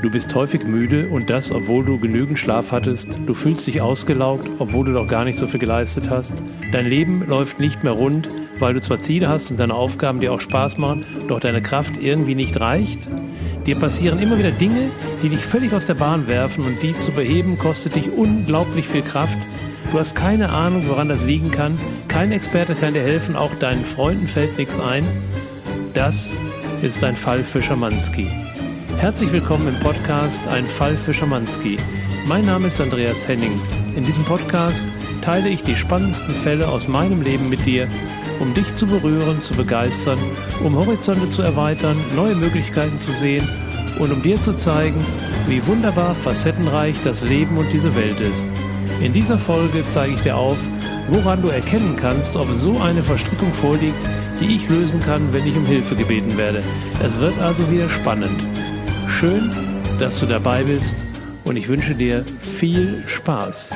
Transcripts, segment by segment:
Du bist häufig müde und das, obwohl du genügend Schlaf hattest. Du fühlst dich ausgelaugt, obwohl du doch gar nicht so viel geleistet hast. Dein Leben läuft nicht mehr rund, weil du zwar Ziele hast und deine Aufgaben dir auch Spaß machen, doch deine Kraft irgendwie nicht reicht. Dir passieren immer wieder Dinge, die dich völlig aus der Bahn werfen und die zu beheben kostet dich unglaublich viel Kraft. Du hast keine Ahnung, woran das liegen kann. Kein Experte kann dir helfen, auch deinen Freunden fällt nichts ein. Das ist ein Fall für Schamanski. Herzlich willkommen im Podcast Ein Fall für Schamanski. Mein Name ist Andreas Henning. In diesem Podcast teile ich die spannendsten Fälle aus meinem Leben mit dir, um dich zu berühren, zu begeistern, um Horizonte zu erweitern, neue Möglichkeiten zu sehen und um dir zu zeigen, wie wunderbar facettenreich das Leben und diese Welt ist. In dieser Folge zeige ich dir auf, woran du erkennen kannst, ob so eine Verstrickung vorliegt, die ich lösen kann, wenn ich um Hilfe gebeten werde. Es wird also wieder spannend. Schön, dass du dabei bist und ich wünsche dir viel Spaß.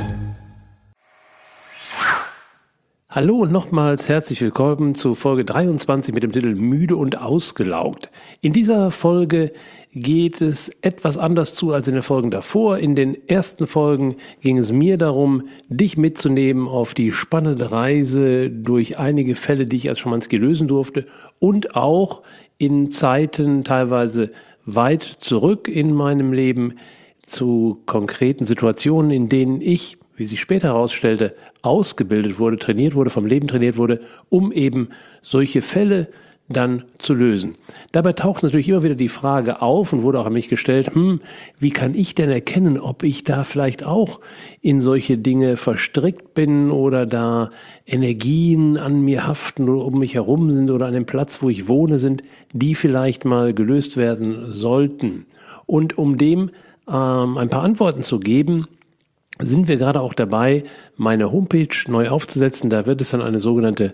Hallo und nochmals herzlich willkommen zu Folge 23 mit dem Titel Müde und ausgelaugt. In dieser Folge geht es etwas anders zu als in den Folgen davor. In den ersten Folgen ging es mir darum, dich mitzunehmen auf die spannende Reise durch einige Fälle, die ich als Schamanski lösen durfte und auch in Zeiten teilweise weit zurück in meinem Leben zu konkreten Situationen, in denen ich, wie sich später herausstellte, ausgebildet wurde, trainiert wurde, vom Leben trainiert wurde, um eben solche Fälle dann zu lösen. Dabei taucht natürlich immer wieder die Frage auf und wurde auch an mich gestellt, wie kann ich denn erkennen, ob ich da vielleicht auch in solche Dinge verstrickt bin oder da Energien an mir haften oder um mich herum sind oder an dem Platz, wo ich wohne, sind, die vielleicht mal gelöst werden sollten. Und um dem ein paar Antworten zu geben, sind wir gerade auch dabei, meine Homepage neu aufzusetzen. Da wird es dann eine sogenannte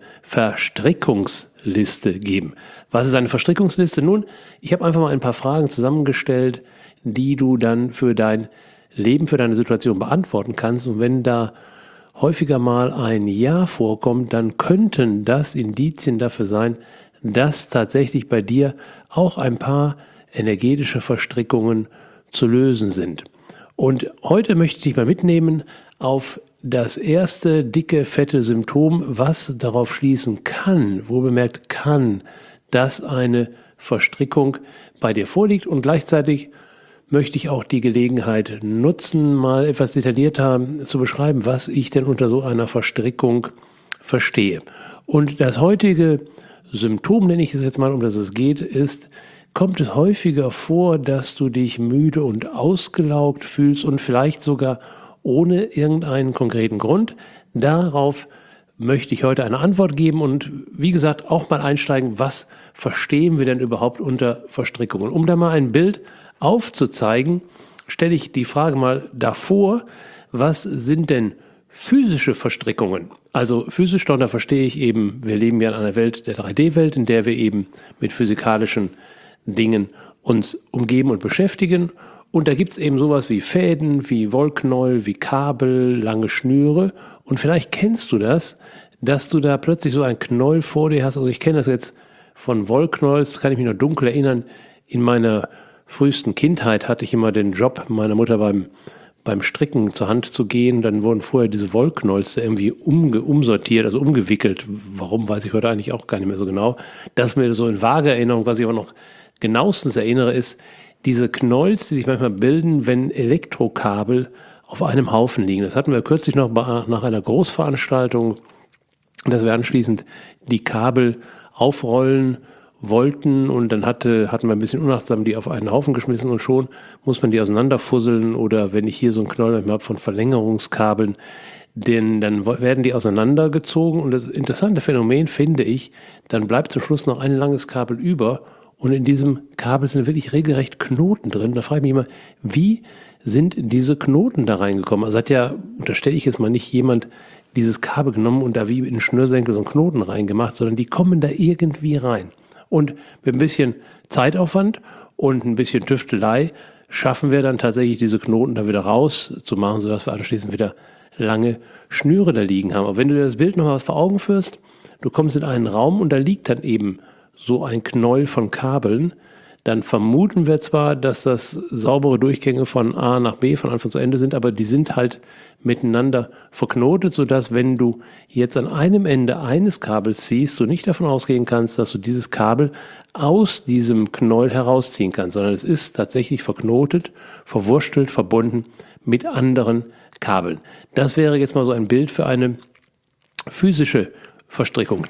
Verstrickungsliste geben. Was ist eine Verstrickungsliste? Nun, ich habe einfach mal ein paar Fragen zusammengestellt, die du dann für dein Leben, für deine Situation beantworten kannst. Und wenn da häufiger mal ein Ja vorkommt, dann könnten das Indizien dafür sein, dass tatsächlich bei dir auch ein paar energetische Verstrickungen zu lösen sind. Und heute möchte ich dich mal mitnehmen auf das erste dicke, fette Symptom, was darauf schließen kann, wohlbemerkt kann, dass eine Verstrickung bei dir vorliegt. Und gleichzeitig möchte ich auch die Gelegenheit nutzen, mal etwas detaillierter zu beschreiben, was ich denn unter so einer Verstrickung verstehe. Und das heutige Symptom, nenne ich es jetzt mal, um das es geht, ist: Kommt es häufiger vor, dass du dich müde und ausgelaugt fühlst und vielleicht sogar ohne irgendeinen konkreten Grund? Darauf möchte ich heute eine Antwort geben und wie gesagt auch mal einsteigen, was verstehen wir denn überhaupt unter Verstrickungen? Um da mal ein Bild aufzuzeigen, stelle ich die Frage mal davor, was sind denn physische Verstrickungen? Also physisch, da verstehe ich eben, wir leben ja in einer Welt, der 3D-Welt, in der wir eben mit physikalischen Dingen uns umgeben und beschäftigen. Und da gibt es eben sowas wie Fäden, wie Wollknäuel, wie Kabel, lange Schnüre. Und vielleicht kennst du das, dass du da plötzlich so ein Knäuel vor dir hast. Also ich kenne das jetzt von Wollknäuels, kann ich mich noch dunkel erinnern. In meiner frühesten Kindheit hatte ich immer den Job meiner Mutter beim Stricken zur Hand zu gehen. Dann wurden vorher diese Wollknäuels irgendwie umsortiert, also umgewickelt. Warum, weiß ich heute eigentlich auch gar nicht mehr so genau. Das ist mir so in vager Erinnerung, was ich aber noch genauestens erinnere, ist diese Knolls, die sich manchmal bilden, wenn Elektrokabel auf einem Haufen liegen. Das hatten wir kürzlich noch nach einer Großveranstaltung, dass wir anschließend die Kabel aufrollen wollten und dann hatten wir ein bisschen unachtsam die auf einen Haufen geschmissen und schon muss man die auseinanderfusseln oder wenn ich hier so einen Knoll habe von Verlängerungskabeln, denn dann werden die auseinandergezogen und das interessante Phänomen finde ich, dann bleibt zum Schluss noch ein langes Kabel über. Und in diesem Kabel sind wirklich regelrecht Knoten drin. Da frage ich mich immer, wie sind diese Knoten da reingekommen? Also hat ja, unterstelle ich jetzt mal, nicht jemand dieses Kabel genommen und da wie in Schnürsenkel so einen Knoten reingemacht, sondern die kommen da irgendwie rein. Und mit ein bisschen Zeitaufwand und ein bisschen Tüftelei schaffen wir dann tatsächlich diese Knoten da wieder rauszumachen, sodass wir anschließend wieder lange Schnüre da liegen haben. Aber wenn du dir das Bild nochmal vor Augen führst, du kommst in einen Raum und da liegt dann eben so ein Knäuel von Kabeln, dann vermuten wir zwar, dass das saubere Durchgänge von A nach B, von Anfang zu Ende sind, aber die sind halt miteinander verknotet, sodass, wenn du jetzt an einem Ende eines Kabels ziehst, du nicht davon ausgehen kannst, dass du dieses Kabel aus diesem Knäuel herausziehen kannst, sondern es ist tatsächlich verknotet, verwurstelt, verbunden mit anderen Kabeln. Das wäre jetzt mal so ein Bild für eine physische Verstrickung.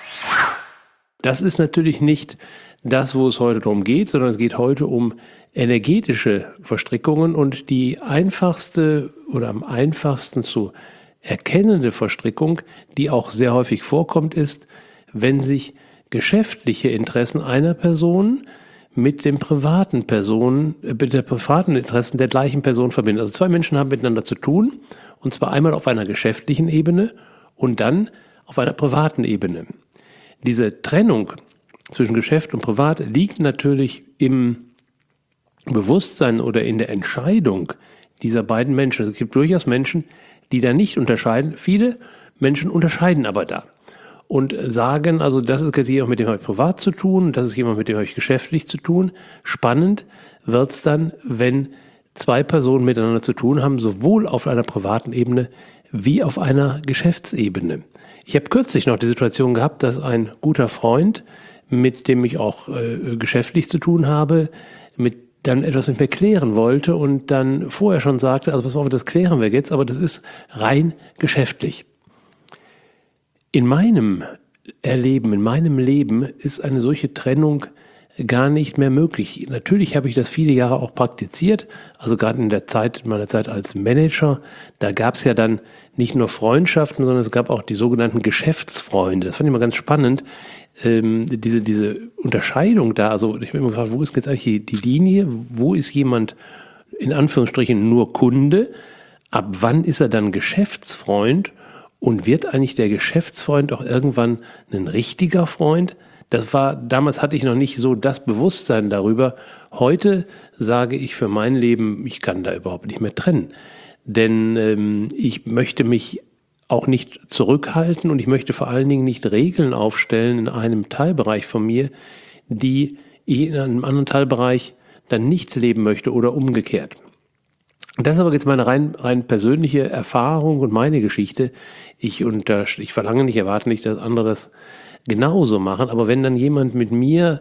Das ist natürlich nicht das, wo es heute darum geht, sondern es geht heute um energetische Verstrickungen, und die einfachste oder am einfachsten zu erkennende Verstrickung, die auch sehr häufig vorkommt, ist, wenn sich geschäftliche Interessen einer Person mit den privaten Interessen der gleichen Person verbinden. Also zwei Menschen haben miteinander zu tun, und zwar einmal auf einer geschäftlichen Ebene und dann auf einer privaten Ebene. Diese Trennung zwischen Geschäft und Privat liegt natürlich im Bewusstsein oder in der Entscheidung dieser beiden Menschen. Es gibt durchaus Menschen, die da nicht unterscheiden. Viele Menschen unterscheiden aber da und sagen, also das ist jetzt jemand, mit dem habe ich privat zu tun, das ist jemand, mit dem habe ich geschäftlich zu tun. Spannend wird es dann, wenn zwei Personen miteinander zu tun haben, sowohl auf einer privaten Ebene wie auf einer Geschäftsebene. Ich habe kürzlich noch die Situation gehabt, dass ein guter Freund, mit dem ich auch geschäftlich zu tun habe, dann etwas mit mir klären wollte und dann vorher schon sagte, also pass auf, das klären wir jetzt, aber das ist rein geschäftlich. In meinem Erleben, in meinem Leben ist eine solche Trennung gar nicht mehr möglich. Natürlich habe ich das viele Jahre auch praktiziert, also gerade in meiner Zeit als Manager, da gab es ja dann nicht nur Freundschaften, sondern es gab auch die sogenannten Geschäftsfreunde. Das fand ich mal ganz spannend, diese Unterscheidung da. Also ich habe mir gefragt, wo ist jetzt eigentlich die Linie? Wo ist jemand in Anführungsstrichen nur Kunde? Ab wann ist er dann Geschäftsfreund? Und wird eigentlich der Geschäftsfreund auch irgendwann ein richtiger Freund? Damals hatte ich noch nicht so das Bewusstsein darüber. Heute sage ich für mein Leben, ich kann da überhaupt nicht mehr trennen. Denn ich möchte mich auch nicht zurückhalten und ich möchte vor allen Dingen nicht Regeln aufstellen in einem Teilbereich von mir, die ich in einem anderen Teilbereich dann nicht leben möchte oder umgekehrt. Das ist aber jetzt meine rein persönliche Erfahrung und meine Geschichte. Ich verlange nicht, erwarte nicht, dass andere das genauso machen, aber wenn dann jemand mit mir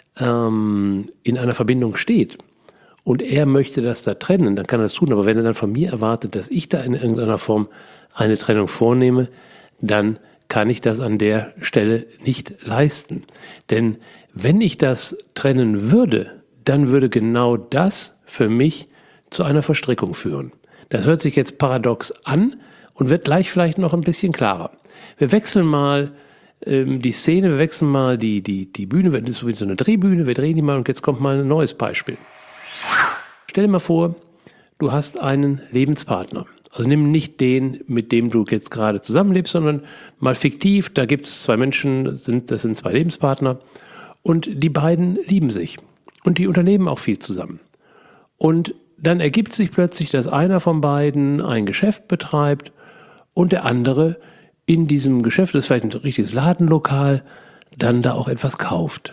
in einer Verbindung steht und er möchte das da trennen, dann kann er das tun. Aber wenn er dann von mir erwartet, dass ich da in irgendeiner Form eine Trennung vornehme, dann kann ich das an der Stelle nicht leisten. Denn wenn ich das trennen würde, dann würde genau das für mich zu einer Verstrickung führen. Das hört sich jetzt paradox an und wird gleich vielleicht noch ein bisschen klarer. Wir wechseln mal die Szene, wir wechseln mal die Bühne, das ist sowieso eine Drehbühne, wir drehen die mal und jetzt kommt mal ein neues Beispiel. Stell dir mal vor, du hast einen Lebenspartner. Also nimm nicht den, mit dem du jetzt gerade zusammenlebst, sondern mal fiktiv, da gibt es zwei Menschen, das sind zwei Lebenspartner und die beiden lieben sich und die unternehmen auch viel zusammen. Und dann ergibt sich plötzlich, dass einer von beiden ein Geschäft betreibt und der andere in diesem Geschäft, das ist vielleicht ein richtiges Ladenlokal, dann da auch etwas kauft.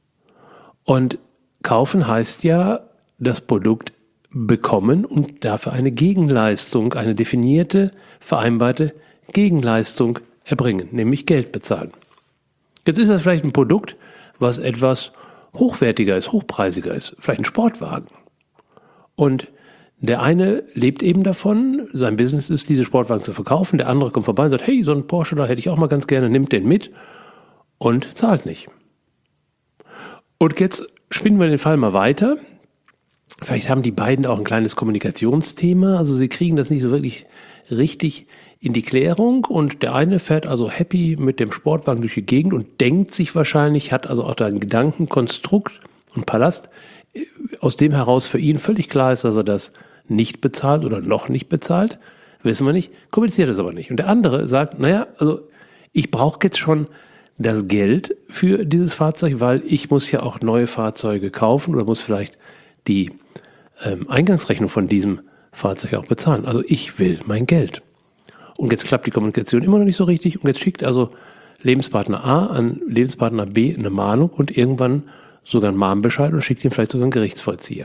Und kaufen heißt ja, das Produkt bekommen und dafür eine Gegenleistung, eine definierte, vereinbarte Gegenleistung erbringen, nämlich Geld bezahlen. Jetzt ist das vielleicht ein Produkt, was etwas hochwertiger ist, hochpreisiger ist, vielleicht ein Sportwagen. Und der eine lebt eben davon, sein Business ist, diese Sportwagen zu verkaufen, der andere kommt vorbei und sagt, hey, so einen Porsche, da hätte ich auch mal ganz gerne, nimmt den mit und zahlt nicht. Und jetzt spinnen wir den Fall mal weiter. Vielleicht haben die beiden auch ein kleines Kommunikationsthema, also sie kriegen das nicht so wirklich richtig in die Klärung und der eine fährt also happy mit dem Sportwagen durch die Gegend und denkt sich wahrscheinlich, hat also auch da ein Gedankenkonstrukt und Palast, aus dem heraus für ihn völlig klar ist, dass er das nicht bezahlt oder noch nicht bezahlt, wissen wir nicht, kommuniziert es aber nicht. Und der andere sagt, naja, also ich brauche jetzt schon das Geld für dieses Fahrzeug, weil ich muss ja auch neue Fahrzeuge kaufen oder muss vielleicht die Eingangsrechnung von diesem Fahrzeug auch bezahlen. Also ich will mein Geld. Und jetzt klappt die Kommunikation immer noch nicht so richtig und jetzt schickt also Lebenspartner A an Lebenspartner B eine Mahnung und irgendwann sogar einen Mahnbescheid und schickt ihn vielleicht sogar einen Gerichtsvollzieher.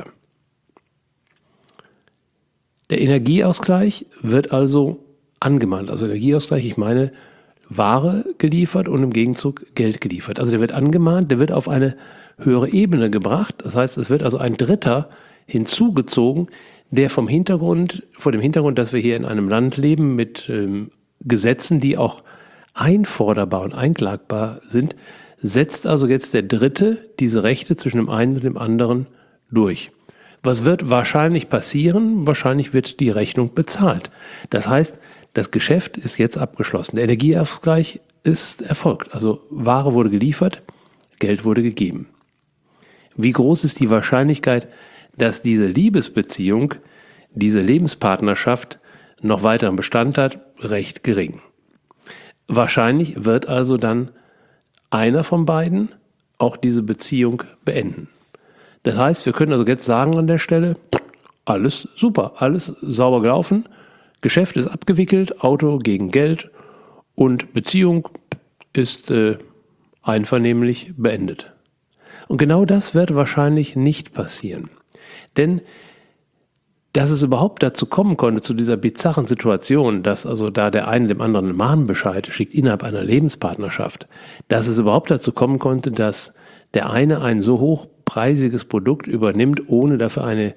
Der Energieausgleich wird also angemahnt. Also Energieausgleich, ich meine Ware geliefert und im Gegenzug Geld geliefert. Also der wird angemahnt, der wird auf eine höhere Ebene gebracht. Das heißt, es wird also ein Dritter hinzugezogen, der vor dem Hintergrund, dass wir hier in einem Land leben mit Gesetzen, die auch einforderbar und einklagbar sind, setzt also jetzt der Dritte diese Rechte zwischen dem einen und dem anderen durch. Was wird wahrscheinlich passieren? Wahrscheinlich wird die Rechnung bezahlt. Das heißt, das Geschäft ist jetzt abgeschlossen. Der Energieausgleich ist erfolgt. Also Ware wurde geliefert, Geld wurde gegeben. Wie groß ist die Wahrscheinlichkeit, dass diese Liebesbeziehung, diese Lebenspartnerschaft noch weiteren Bestand hat? Recht gering. Wahrscheinlich wird also dann einer von beiden auch diese Beziehung beenden. Das heißt, wir können also jetzt sagen an der Stelle, alles super, alles sauber gelaufen, Geschäft ist abgewickelt, Auto gegen Geld und Beziehung ist einvernehmlich beendet. Und genau das wird wahrscheinlich nicht passieren. Denn dass es überhaupt dazu kommen konnte, zu dieser bizarren Situation, dass also da der eine dem anderen einen Mahnbescheid schickt innerhalb einer Lebenspartnerschaft, dass es überhaupt dazu kommen konnte, dass der eine ein so hochpreisiges Produkt übernimmt, ohne dafür eine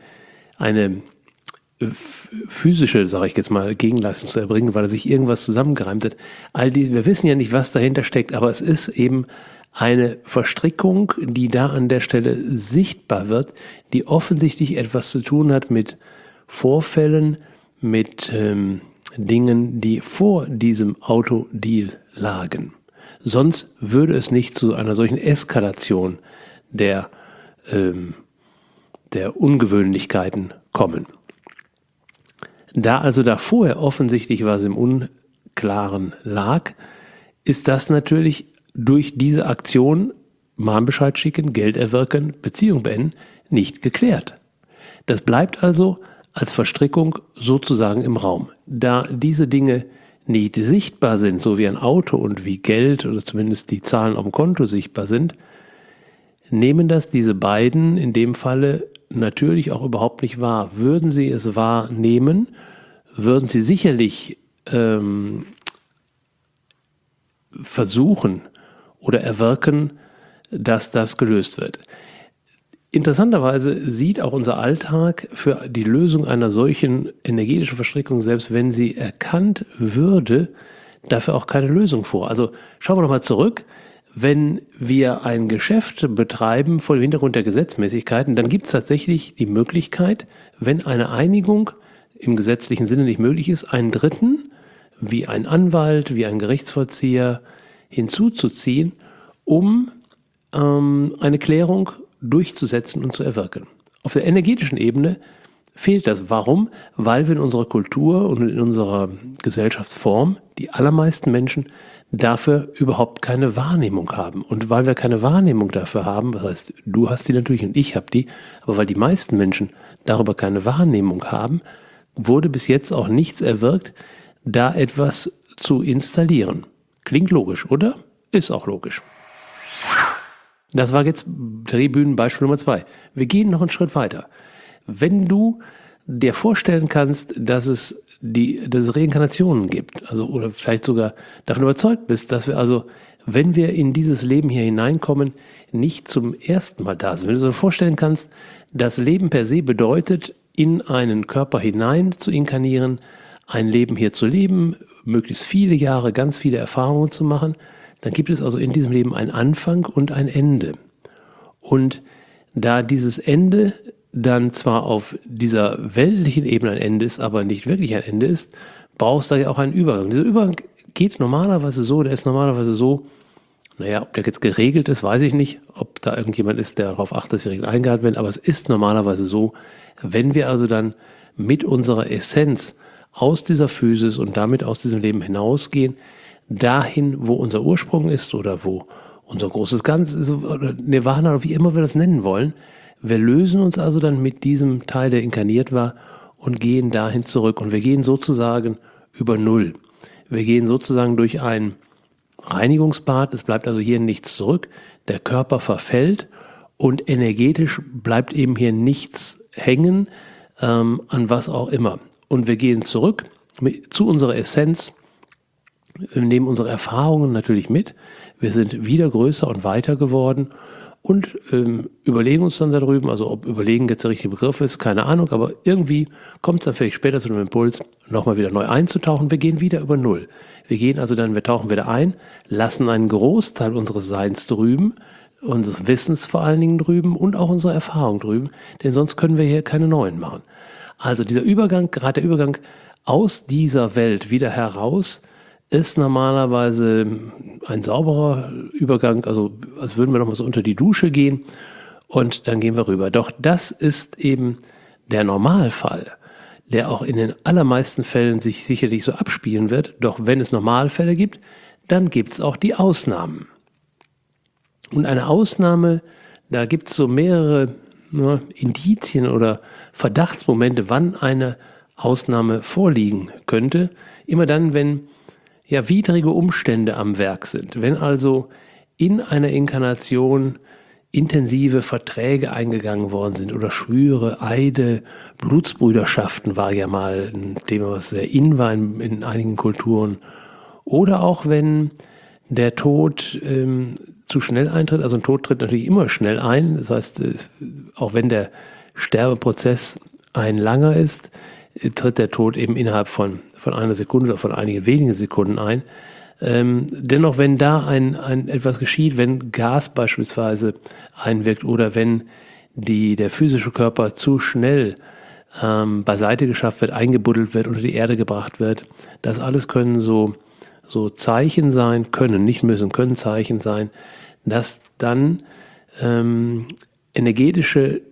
physische, sage ich jetzt mal, Gegenleistung zu erbringen, weil er sich irgendwas zusammengereimt hat. All diese, wir wissen ja nicht, was dahinter steckt, aber es ist eben eine Verstrickung, die da an der Stelle sichtbar wird, die offensichtlich etwas zu tun hat mit Vorfällen, mit Dingen, die vor diesem Autodeal lagen. Sonst würde es nicht zu einer solchen Eskalation der Ungewöhnlichkeiten kommen. Da also da vorher offensichtlich was im Unklaren lag, ist das natürlich durch diese Aktion Mahnbescheid schicken, Geld erwirken, Beziehung beenden, nicht geklärt. Das bleibt also als Verstrickung sozusagen im Raum. Da diese Dinge nicht sichtbar sind, so wie ein Auto und wie Geld oder zumindest die Zahlen auf dem Konto sichtbar sind, nehmen das diese beiden in dem Falle natürlich auch überhaupt nicht wahr. Würden sie es wahrnehmen, würden sie sicherlich versuchen oder erwirken, dass das gelöst wird. Interessanterweise sieht auch unser Alltag für die Lösung einer solchen energetischen Verstrickung, selbst wenn sie erkannt würde, dafür auch keine Lösung vor. Also schauen wir nochmal zurück. Wenn wir ein Geschäft betreiben vor dem Hintergrund der Gesetzmäßigkeiten, dann gibt es tatsächlich die Möglichkeit, wenn eine Einigung im gesetzlichen Sinne nicht möglich ist, einen Dritten, wie ein Anwalt, wie ein Gerichtsvollzieher, hinzuzuziehen, um eine Klärung durchzusetzen und zu erwirken. Auf der energetischen Ebene fehlt das. Warum? Weil wir in unserer Kultur und in unserer Gesellschaftsform, die allermeisten Menschen, dafür überhaupt keine Wahrnehmung haben. Und weil wir keine Wahrnehmung dafür haben, das heißt, du hast die natürlich und ich habe die, aber weil die meisten Menschen darüber keine Wahrnehmung haben, wurde bis jetzt auch nichts erwirkt, da etwas zu installieren. Klingt logisch, oder? Ist auch logisch. Das war jetzt Drehbühnenbeispiel Nummer 2. Wir gehen noch einen Schritt weiter. Wenn du dir vorstellen kannst, dass es Reinkarnationen gibt, also oder vielleicht sogar davon überzeugt bist, dass wir also, wenn wir in dieses Leben hier hineinkommen, nicht zum ersten Mal da sind. Wenn du dir vorstellen kannst, das Leben per se bedeutet, in einen Körper hinein zu inkarnieren, ein Leben hier zu leben, möglichst viele Jahre, ganz viele Erfahrungen zu machen, dann gibt es also in diesem Leben einen Anfang und ein Ende. Und da dieses Ende dann zwar auf dieser weltlichen Ebene ein Ende ist, aber nicht wirklich ein Ende ist, brauchst du da ja auch einen Übergang. Dieser Übergang geht normalerweise so, der ist normalerweise so, naja, ob der jetzt geregelt ist, weiß ich nicht, ob da irgendjemand ist, der darauf achtet, dass die Regeln eingehalten werden, aber es ist normalerweise so, wenn wir also dann mit unserer Essenz aus dieser Physis und damit aus diesem Leben hinausgehen, dahin, wo unser Ursprung ist oder wo unser großes Ganz ist, oder Nirvana oder wie immer wir das nennen wollen. Wir lösen uns also dann mit diesem Teil, der inkarniert war, und gehen dahin zurück. Und wir gehen sozusagen über Null. Wir gehen sozusagen durch ein Reinigungsbad. Es bleibt also hier nichts zurück. Der Körper verfällt Und energetisch bleibt eben hier nichts hängen, an was auch immer. Und wir gehen zurück zu unserer Essenz, wir nehmen unsere Erfahrungen natürlich mit, wir sind wieder größer und weiter geworden und überlegen uns dann darüber, also ob überlegen jetzt der richtige Begriff ist, keine Ahnung, aber irgendwie kommt es dann vielleicht später zu einem Impuls, nochmal wieder neu einzutauchen. Wir gehen wieder über Null. Wir tauchen wieder ein, lassen einen Großteil unseres Seins drüben, unseres Wissens vor allen Dingen drüben und auch unsere Erfahrung drüben, denn sonst können wir hier keine neuen machen. Also dieser Übergang, gerade der Übergang aus dieser Welt wieder heraus, ist normalerweise ein sauberer Übergang, also als würden wir nochmal so unter die Dusche gehen und dann gehen wir rüber. Doch das ist eben der Normalfall, der auch in den allermeisten Fällen sich sicherlich so abspielen wird. Doch wenn es Normalfälle gibt, dann gibt es auch die Ausnahmen. Und eine Ausnahme, da gibt es so mehrere Indizien oder Verdachtsmomente, wann eine Ausnahme vorliegen könnte. Immer dann, wenn widrige Umstände am Werk sind. Wenn also in einer Inkarnation intensive Verträge eingegangen worden sind oder Schwüre, Eide, Blutsbrüderschaften war ja mal ein Thema, was sehr in war in einigen Kulturen. Oder auch wenn der Tod zu schnell eintritt, also ein Tod tritt natürlich immer schnell ein, das heißt, auch wenn der Sterbeprozess ein langer ist, tritt der Tod eben innerhalb von einer Sekunde oder von einigen wenigen Sekunden ein. Dennoch, wenn da ein etwas geschieht, wenn Gas beispielsweise einwirkt oder wenn der physische Körper zu schnell beiseite geschafft wird, eingebuddelt wird, unter die Erde gebracht wird, das alles können so Zeichen sein, können Zeichen sein, dass dann energetische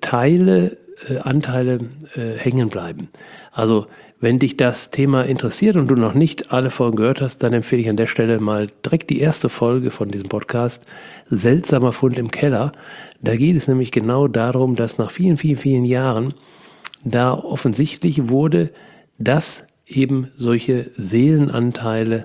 Anteile hängen bleiben. Also wenn dich das Thema interessiert und du noch nicht alle Folgen gehört hast, dann empfehle ich an der Stelle mal direkt die erste Folge von diesem Podcast, Seltsamer Fund im Keller. Da geht es nämlich genau darum, dass nach vielen, vielen, vielen Jahren da offensichtlich wurde, dass eben solche Seelenanteile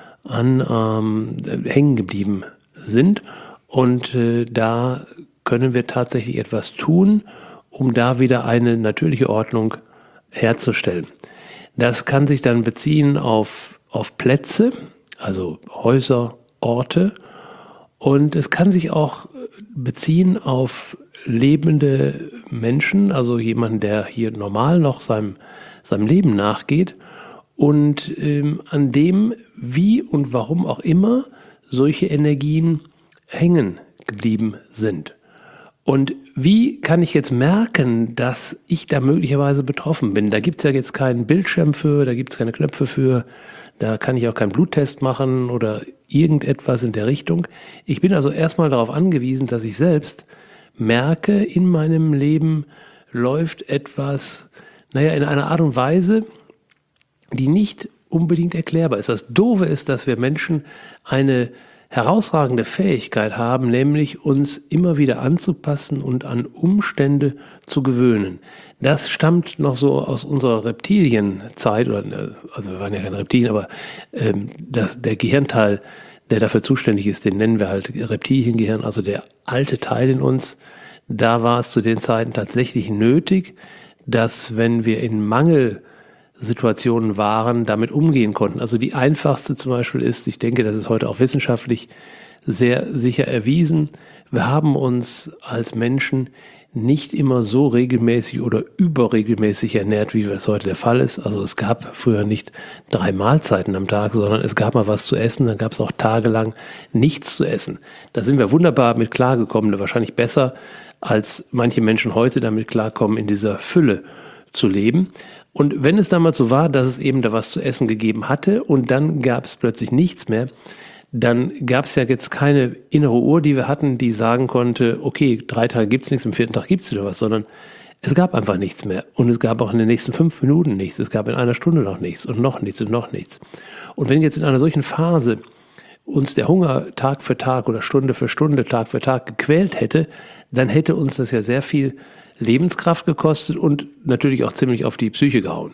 hängen geblieben sind. Und da können wir tatsächlich etwas tun, um da wieder eine natürliche Ordnung herzustellen. Das kann sich dann beziehen auf Plätze, also Häuser, Orte, und es kann sich auch beziehen auf lebende Menschen, also jemanden, der hier normal noch seinem Leben nachgeht und an dem, wie und warum auch immer, solche Energien hängen geblieben sind. Und wie kann ich jetzt merken, dass ich da möglicherweise betroffen bin? Da gibt es ja jetzt keinen Bildschirm für, da gibt es keine Knöpfe für, da kann ich auch keinen Bluttest machen oder irgendetwas in der Richtung. Ich bin also erstmal darauf angewiesen, dass ich selbst merke, in meinem Leben läuft etwas, in einer Art und Weise, die nicht unbedingt erklärbar ist. Das Doofe ist, dass wir Menschen eine herausragende Fähigkeit haben, nämlich uns immer wieder anzupassen und an Umstände zu gewöhnen. Das stammt noch so aus unserer Reptilienzeit, also wir waren ja keine Reptilien, aber der Gehirnteil, der dafür zuständig ist, den nennen wir halt Reptiliengehirn, also der alte Teil in uns. Da war es zu den Zeiten tatsächlich nötig, dass wenn wir in Mangelsituationen waren, damit umgehen konnten. Also die einfachste zum Beispiel ist, ich denke, das ist heute auch wissenschaftlich sehr sicher erwiesen, wir haben uns als Menschen nicht immer so regelmäßig oder überregelmäßig ernährt, wie das heute der Fall ist. Also es gab früher nicht 3 Mahlzeiten am Tag, sondern es gab mal was zu essen, dann gab es auch tagelang nichts zu essen. Da sind wir wunderbar mit klargekommen, wahrscheinlich besser, als manche Menschen heute damit klarkommen, in dieser Fülle zu leben. Und wenn es damals so war, dass es eben da was zu essen gegeben hatte und dann gab es plötzlich nichts mehr, dann gab es ja jetzt keine innere Uhr, die wir hatten, die sagen konnte, okay, 3 Tage gibt es nichts, am 4. Tag gibt es wieder was, sondern es gab einfach nichts mehr. Und es gab auch in den nächsten 5 Minuten nichts, es gab in einer Stunde noch nichts und noch nichts und noch nichts. Und wenn jetzt in einer solchen Phase uns der Hunger Tag für Tag oder Stunde für Stunde, Tag für Tag gequält hätte, dann hätte uns das ja sehr viel Lebenskraft gekostet und natürlich auch ziemlich auf die Psyche gehauen.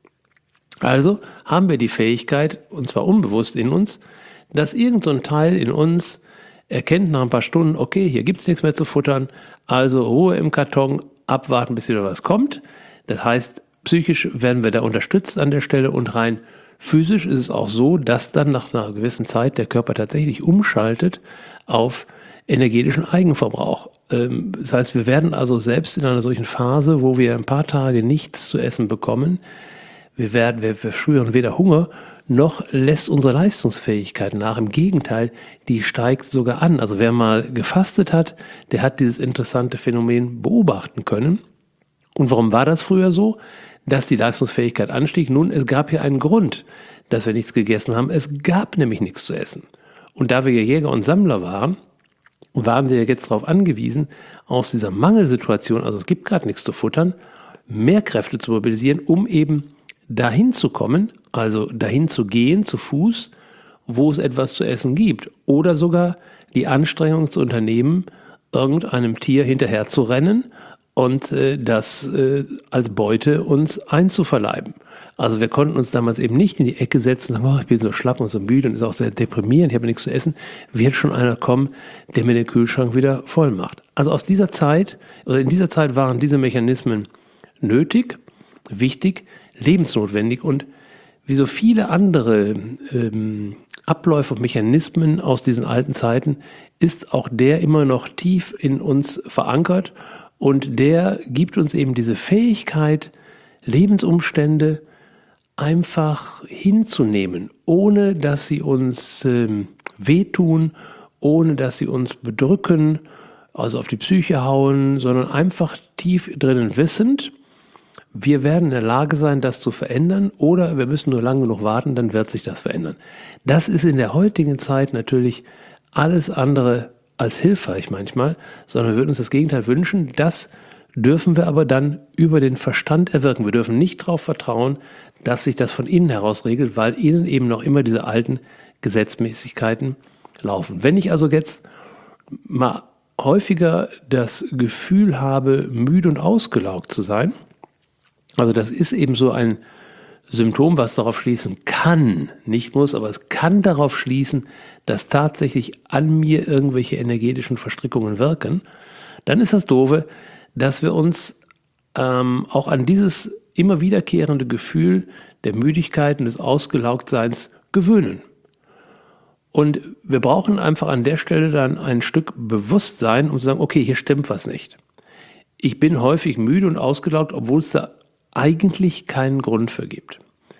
Also haben wir die Fähigkeit, und zwar unbewusst in uns, dass irgend so ein Teil in uns erkennt nach ein paar Stunden, okay, hier gibt es nichts mehr zu futtern, also Ruhe im Karton, abwarten, bis wieder was kommt. Das heißt, psychisch werden wir da unterstützt an der Stelle und rein physisch ist es auch so, dass dann nach einer gewissen Zeit der Körper tatsächlich umschaltet auf energetischen Eigenverbrauch. Das heißt, wir werden also selbst in einer solchen Phase, wo wir ein paar Tage nichts zu essen bekommen, wir spüren weder Hunger, noch lässt unsere Leistungsfähigkeit nach. Im Gegenteil, die steigt sogar an. Also wer mal gefastet hat, der hat dieses interessante Phänomen beobachten können. Und warum war das früher so, dass die Leistungsfähigkeit anstieg? Nun, es gab hier einen Grund, dass wir nichts gegessen haben. Es gab nämlich nichts zu essen. Und da wir ja Jäger und Sammler waren wir jetzt darauf angewiesen, aus dieser Mangelsituation, also es gibt gerade nichts zu futtern, mehr Kräfte zu mobilisieren, um eben dahin zu kommen, also dahin zu gehen, zu Fuß, wo es etwas zu essen gibt. Oder sogar die Anstrengung zu unternehmen, irgendeinem Tier hinterher zu rennen und das als Beute uns einzuverleiben. Also wir konnten uns damals eben nicht in die Ecke setzen und sagen, oh, ich bin so schlapp und so müde und ist auch sehr deprimierend, ich habe nichts zu essen. Wird schon einer kommen, der mir den Kühlschrank wieder voll macht. Also aus dieser Zeit, oder in dieser Zeit waren diese Mechanismen nötig, wichtig, lebensnotwendig und wie so viele andere Abläufe und Mechanismen aus diesen alten Zeiten ist auch der immer noch tief in uns verankert und der gibt uns eben diese Fähigkeit, Lebensumstände einfach hinzunehmen, ohne dass sie uns wehtun, ohne dass sie uns bedrücken, also auf die Psyche hauen, sondern einfach tief drinnen wissend, wir werden in der Lage sein, das zu verändern oder wir müssen nur lange genug warten, dann wird sich das verändern. Das ist in der heutigen Zeit natürlich alles andere als hilfreich manchmal, sondern wir würden uns das Gegenteil wünschen. Das dürfen wir aber dann über den Verstand erwirken. Wir dürfen nicht darauf vertrauen, dass sich das von innen heraus regelt, weil innen eben noch immer diese alten Gesetzmäßigkeiten laufen. Wenn ich also jetzt mal häufiger das Gefühl habe, müde und ausgelaugt zu sein, also das ist eben so ein Symptom, was darauf schließen kann, nicht muss, aber es kann darauf schließen, dass tatsächlich an mir irgendwelche energetischen Verstrickungen wirken, dann ist das Doofe, dass wir uns auch an dieses immer wiederkehrende Gefühl der Müdigkeit und des Ausgelaugtseins gewöhnen. Und wir brauchen einfach an der Stelle dann ein Stück Bewusstsein, um zu sagen, okay, hier stimmt was nicht. Ich bin häufig müde und ausgelaugt, obwohl es da eigentlich keinen Grund für gibt.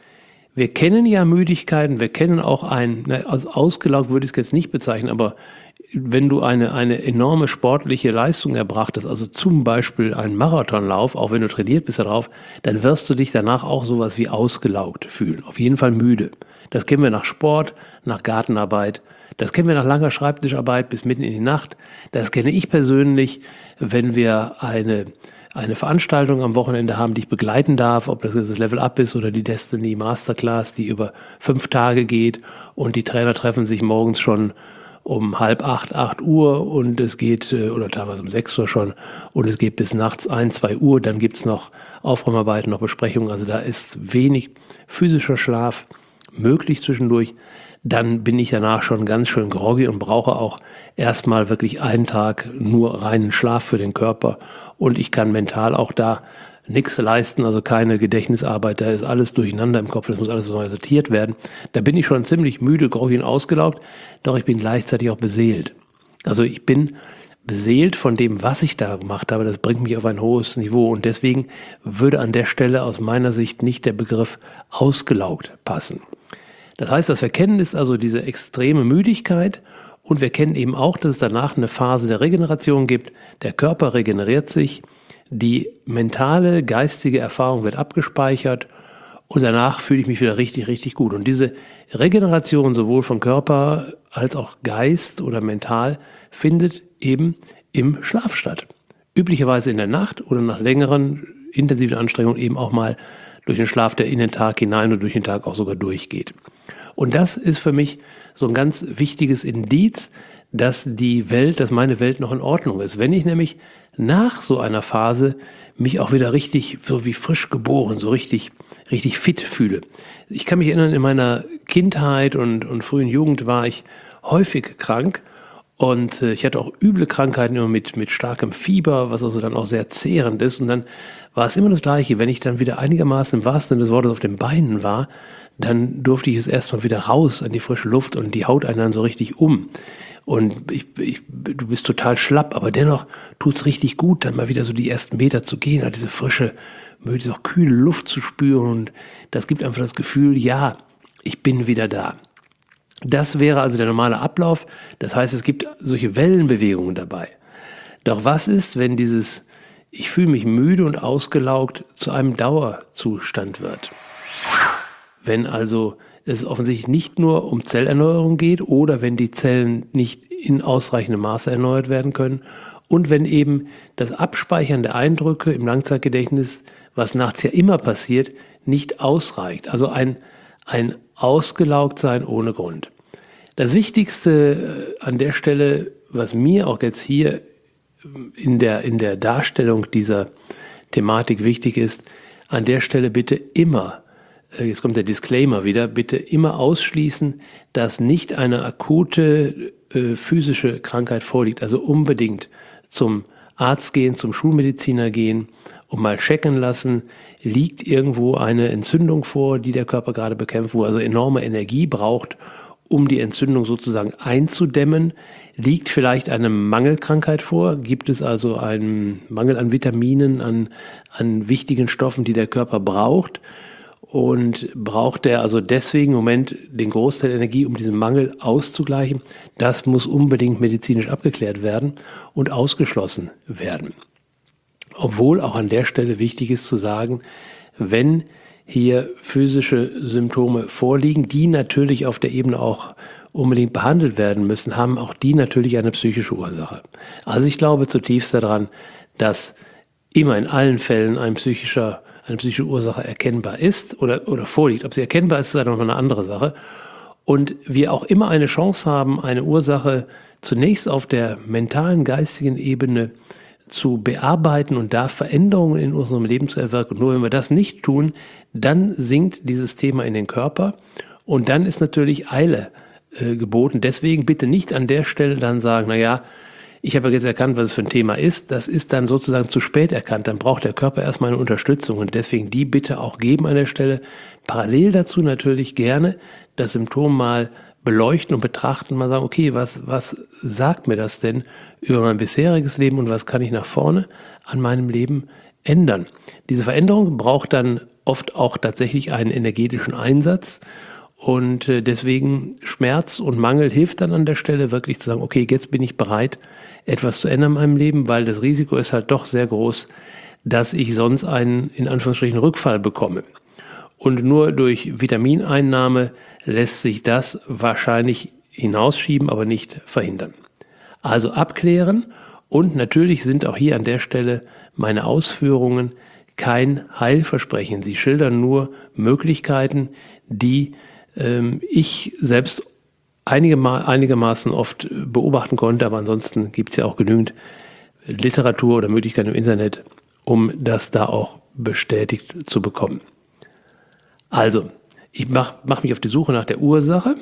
Wir kennen ja Müdigkeiten, wir kennen auch als ausgelaugt würde ich es jetzt nicht bezeichnen, aber wenn du eine enorme sportliche Leistung erbracht hast, also zum Beispiel einen Marathonlauf, auch wenn du trainiert bist darauf, dann wirst du dich danach auch sowas wie ausgelaugt fühlen, auf jeden Fall müde. Das kennen wir nach Sport, nach Gartenarbeit, das kennen wir nach langer Schreibtischarbeit bis mitten in die Nacht, das kenne ich persönlich, wenn wir eine Veranstaltung am Wochenende haben, die ich begleiten darf, ob das jetzt das Level Up ist oder die Destiny Masterclass, die über 5 Tage geht und die Trainer treffen sich morgens schon um 7:30, 8 Uhr und es geht, oder teilweise um 6 Uhr schon, und es geht bis nachts 1, 2 Uhr, dann gibt's noch Aufräumarbeiten, noch Besprechungen, also da ist wenig physischer Schlaf möglich zwischendurch. Dann bin ich danach schon ganz schön groggy und brauche auch erstmal wirklich einen Tag nur reinen Schlaf für den Körper. Und ich kann mental auch da nichts leisten, also keine Gedächtnisarbeit, da ist alles durcheinander im Kopf, das muss alles neu sortiert werden. Da bin ich schon ziemlich müde, groggy und ausgelaugt, doch ich bin gleichzeitig auch beseelt. Also ich bin beseelt von dem, was ich da gemacht habe, das bringt mich auf ein hohes Niveau und deswegen würde an der Stelle aus meiner Sicht nicht der Begriff ausgelaugt passen. Das heißt, was wir kennen, ist also diese extreme Müdigkeit und wir kennen eben auch, dass es danach eine Phase der Regeneration gibt. Der Körper regeneriert sich, die mentale, geistige Erfahrung wird abgespeichert und danach fühle ich mich wieder richtig, richtig gut. Und diese Regeneration sowohl von Körper als auch Geist oder mental findet eben im Schlaf statt. Üblicherweise in der Nacht oder nach längeren intensiven Anstrengungen eben auch mal durch den Schlaf, der in den Tag hinein und durch den Tag auch sogar durchgeht. Und das ist für mich so ein ganz wichtiges Indiz, dass meine Welt noch in Ordnung ist. Wenn ich nämlich nach so einer Phase mich auch wieder richtig, so wie frisch geboren, so richtig fit fühle. Ich kann mich erinnern, in meiner Kindheit und frühen Jugend war ich häufig krank Und ich hatte auch üble Krankheiten immer mit starkem Fieber, was also dann auch sehr zehrend ist. Und dann war es immer das Gleiche. Wenn ich dann wieder einigermaßen im wahrsten Sinne des Wortes auf den Beinen war, dann durfte ich es erstmal wieder raus an die frische Luft und die haut einen dann so richtig um. Und du bist total schlapp, aber dennoch tut's richtig gut, dann mal wieder so die ersten Meter zu gehen, halt diese frische, möglichst auch kühle Luft zu spüren. Und das gibt einfach das Gefühl, ja, ich bin wieder da. Das wäre also der normale Ablauf. Das heißt, es gibt solche Wellenbewegungen dabei. Doch was ist, wenn dieses ich fühle mich müde und ausgelaugt zu einem Dauerzustand wird? Wenn also es offensichtlich nicht nur um Zellerneuerung geht oder wenn die Zellen nicht in ausreichendem Maße erneuert werden können und wenn eben das Abspeichern der Eindrücke im Langzeitgedächtnis, was nachts ja immer passiert, nicht ausreicht. Also ein Ausgelaugtsein ohne Grund. Das Wichtigste an der Stelle, was mir auch jetzt hier in der Darstellung dieser Thematik wichtig ist, an der Stelle bitte immer, jetzt kommt der Disclaimer wieder, bitte immer ausschließen, dass nicht eine akute physische Krankheit vorliegt, also unbedingt zum Arzt gehen, zum Schulmediziner gehen und mal checken lassen, liegt irgendwo eine Entzündung vor, die der Körper gerade bekämpft, wo er also enorme Energie braucht, um die Entzündung sozusagen einzudämmen. Liegt vielleicht eine Mangelkrankheit vor? Gibt es also einen Mangel an Vitaminen, an wichtigen Stoffen, die der Körper braucht? Und braucht er also deswegen im Moment den Großteil der Energie, um diesen Mangel auszugleichen? Das muss unbedingt medizinisch abgeklärt werden und ausgeschlossen werden. Obwohl auch an der Stelle wichtig ist zu sagen, wenn hier physische Symptome vorliegen, die natürlich auf der Ebene auch unbedingt behandelt werden müssen, haben auch die natürlich eine psychische Ursache. Also ich glaube zutiefst daran, dass immer in allen Fällen eine psychische Ursache erkennbar ist oder vorliegt. Ob sie erkennbar ist, ist dann noch eine andere Sache. Und wir auch immer eine Chance haben, eine Ursache zunächst auf der mentalen, geistigen Ebene zu bearbeiten und da Veränderungen in unserem Leben zu erwirken. Nur wenn wir das nicht tun, dann sinkt dieses Thema in den Körper und dann ist natürlich Eile geboten. Deswegen bitte nicht an der Stelle dann sagen, naja, ich habe jetzt erkannt, was es für ein Thema ist. Das ist dann sozusagen zu spät erkannt. Dann braucht der Körper erstmal eine Unterstützung und deswegen die bitte auch geben an der Stelle. Parallel dazu natürlich gerne das Symptom mal beleuchten und betrachten, mal sagen, okay, was sagt mir das denn über mein bisheriges Leben und was kann ich nach vorne an meinem Leben ändern? Diese Veränderung braucht dann oft auch tatsächlich einen energetischen Einsatz und deswegen Schmerz und Mangel hilft dann an der Stelle wirklich zu sagen, okay, jetzt bin ich bereit, etwas zu ändern in meinem Leben, weil das Risiko ist halt doch sehr groß, dass ich sonst einen, in Anführungsstrichen, Rückfall bekomme. Und nur durch Vitamineinnahme lässt sich das wahrscheinlich hinausschieben, aber nicht verhindern. Also abklären und natürlich sind auch hier an der Stelle meine Ausführungen kein Heilversprechen. Sie schildern nur Möglichkeiten, die ich selbst einigermaßen oft beobachten konnte, aber ansonsten gibt es ja auch genügend Literatur oder Möglichkeiten im Internet, um das da auch bestätigt zu bekommen. Also, ich mach mich auf die Suche nach der Ursache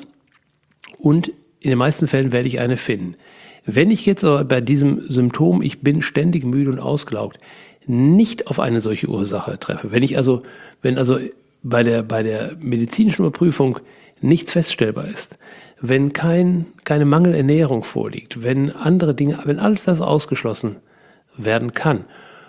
und in den meisten Fällen werde ich eine finden. Wenn ich jetzt aber bei diesem Symptom, ich bin ständig müde und ausgelaugt, nicht auf eine solche Ursache treffe, wenn also bei der medizinischen Überprüfung nichts feststellbar ist, wenn keine Mangelernährung vorliegt, wenn andere Dinge, wenn alles das ausgeschlossen werden kann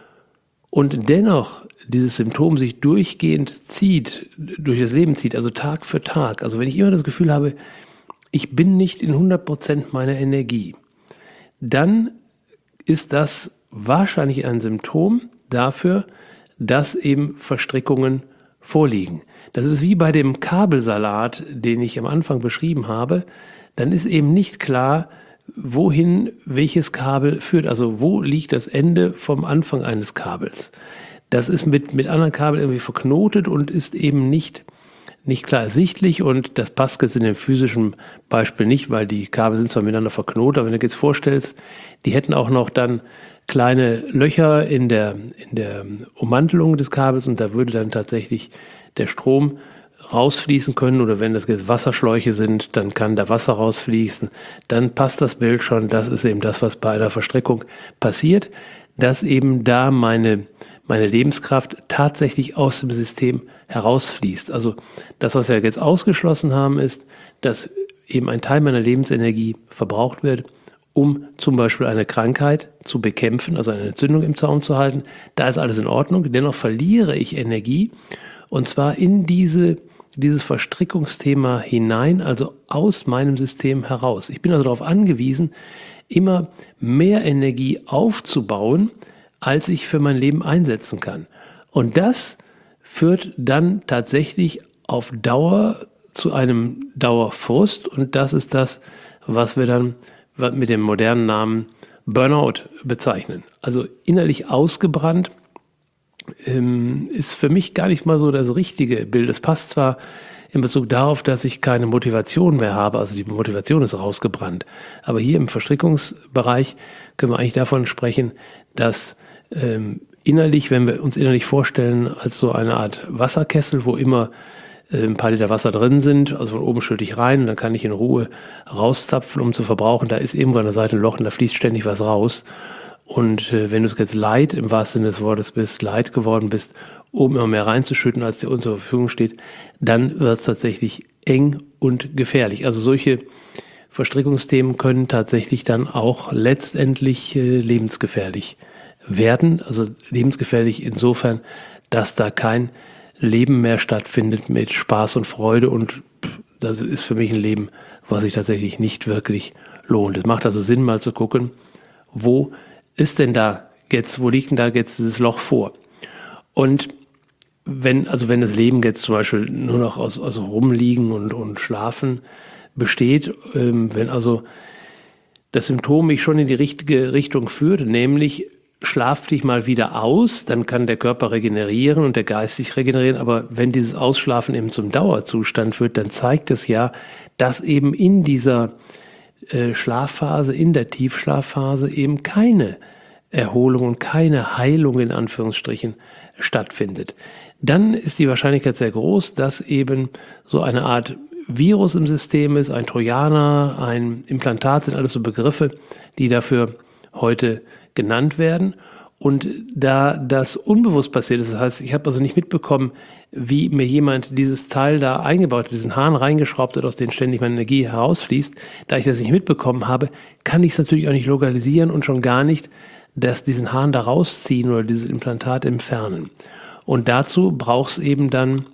und dennoch dieses Symptom sich durchgehend durch das Leben zieht, also Tag für Tag, also wenn ich immer das Gefühl habe, ich bin nicht in 100% meiner Energie, dann ist das wahrscheinlich ein Symptom dafür, dass eben Verstrickungen vorliegen. Das ist wie bei dem Kabelsalat, den ich am Anfang beschrieben habe. Dann ist eben nicht klar, wohin welches Kabel führt. Also wo liegt das Ende vom Anfang eines Kabels? Das ist mit anderen Kabeln irgendwie verknotet und ist eben nicht klar ersichtlich. Und das passt jetzt in dem physischen Beispiel nicht, weil die Kabel sind zwar miteinander verknotet, aber wenn du dir jetzt vorstellst, die hätten auch noch dann kleine Löcher in der Ummantelung des Kabels und da würde dann tatsächlich der Strom rausfließen können, oder wenn das jetzt Wasserschläuche sind, dann kann da Wasser rausfließen, dann passt das Bild schon. Das ist eben das, was bei einer Verstrickung passiert, dass eben da meine Lebenskraft tatsächlich aus dem System herausfließt. Also das, was wir jetzt ausgeschlossen haben, ist, dass eben ein Teil meiner Lebensenergie verbraucht wird, um zum Beispiel eine Krankheit zu bekämpfen, also eine Entzündung im Zaum zu halten. Da ist alles in Ordnung. Dennoch verliere ich Energie, und zwar in dieses Verstrickungsthema hinein, also aus meinem System heraus. Ich bin also darauf angewiesen, immer mehr Energie aufzubauen, als ich für mein Leben einsetzen kann. Und das führt dann tatsächlich auf Dauer zu einem Dauerfrust, und das ist das, was wir dann mit dem modernen Namen Burnout bezeichnen. Also innerlich ausgebrannt ist für mich gar nicht mal so das richtige Bild. Es passt zwar in Bezug darauf, dass ich keine Motivation mehr habe, also die Motivation ist rausgebrannt, aber hier im Verstrickungsbereich können wir eigentlich davon sprechen, dass innerlich, wenn wir uns innerlich vorstellen, als so eine Art Wasserkessel, wo immer ein paar Liter Wasser drin sind, also von oben schütte ich rein und dann kann ich in Ruhe rauszapfen, um zu verbrauchen. Da ist irgendwo an der Seite ein Loch und da fließt ständig was raus. Und wenn du jetzt leid im wahrsten Sinne des Wortes bist, leid geworden bist, um immer mehr reinzuschütten, als dir uns zur Verfügung steht, dann wird es tatsächlich eng und gefährlich. Also solche Verstrickungsthemen können tatsächlich dann auch letztendlich lebensgefährlich werden. Also lebensgefährlich insofern, dass da kein Leben mehr stattfindet mit Spaß und Freude, und das ist für mich ein Leben, was sich tatsächlich nicht wirklich lohnt. Es macht also Sinn, mal zu gucken, wo liegt denn da jetzt dieses Loch vor? Und wenn das Leben jetzt zum Beispiel nur noch aus Rumliegen und Schlafen besteht, wenn also das Symptom mich schon in die richtige Richtung führt, nämlich schlaf dich mal wieder aus, dann kann der Körper regenerieren und der Geist sich regenerieren. Aber wenn dieses Ausschlafen eben zum Dauerzustand führt, dann zeigt es ja, dass eben in dieser Schlafphase, in der Tiefschlafphase eben keine Erholung und keine Heilung in Anführungsstrichen stattfindet. Dann ist die Wahrscheinlichkeit sehr groß, dass eben so eine Art Virus im System ist, ein Trojaner, ein Implantat, sind alles so Begriffe, die dafür heute genannt werden. Und da das unbewusst passiert ist, das heißt, ich habe also nicht mitbekommen, wie mir jemand dieses Teil da eingebaut hat, diesen Hahn reingeschraubt hat, aus dem ständig meine Energie herausfließt. Da ich das nicht mitbekommen habe, kann ich es natürlich auch nicht lokalisieren und schon gar nicht diesen Hahn da rausziehen oder dieses Implantat entfernen. Und dazu braucht es eben dann